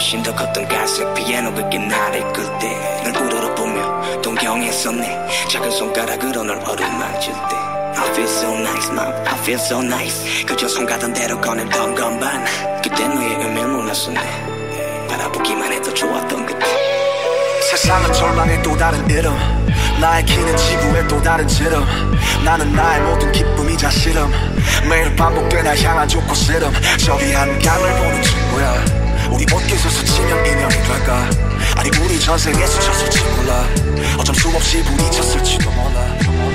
훨씬 더 컸던 갈색 피아노 그게 나를 이끌 때널 우러러보며 동경했었네. 작은 손가락으로 널 어루만질 때 I feel so nice, mom, I feel so nice. 그저 손 가던 대로 꺼내던 건반 그때 너의 의미를 몰랐었네. 바라보기만 해도 좋았던 그때. 세상은 절망의 또 다른 이름, 나의 키는 지구의 또 다른 지름. 나는 나의 모든 기쁨이자 싫음, 매일 반복돼 날 향한 좋고 싫음. 저기 한강을 보는 친구야, 우리 옷깃에서 스치면 인연이 될까? 아니 우리 전생에 스쳤을지 몰라. 어쩜 수없이 부딪혔을지도 몰라.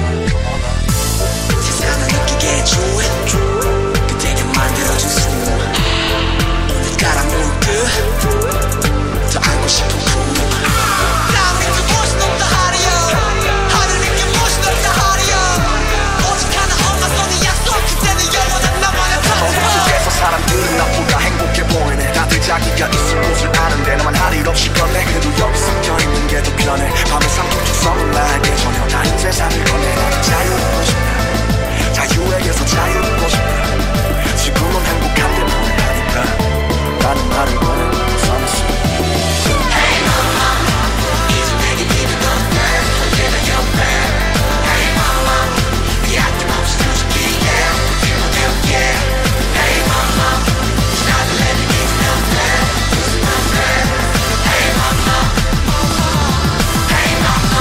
세상을 느끼게 해줘 그대가 만들어준 숨 오늘 가라 물끝 더 알고 싶은 꿈. 난 믿을 곳이 없다 하리요, 하늘 믿길 곳이 없다 하리요. 오직 하나 엄마손의 약속 그때는 영원한 나만의 파트너. 속에서 사람들은 나보다 행복해 보이네. 다들 자기가 있을 곳을 아는데 나만 할 일 없이 걷네. 그래도 여기 섞여있는 게 더 편해. 밤에 삼켜주성은 나에게 전혀 다른 세상을 건네. 나는 자유롭고 싶다, 자유에게서 자유롭고 싶다. 지금은 행복한데 뭘 하니까 나는 나를 원해. 사무실 Hey mama, 이제 내게 믿는 건데 언제나 옆에. Hey mama, 네 아낌없이 수줍기에 피곤해. Hey mama, 나를 내게 믿는 건데 무슨 건데. Hey mama, hey mama.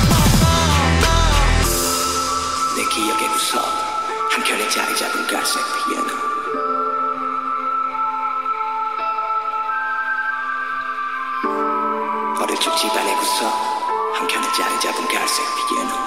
내 기억의 구석 한켠에 자리 잡은 갈색 피아노. 어릴 적 집안의 구석 한켠에 자리 잡은 갈색 피아노.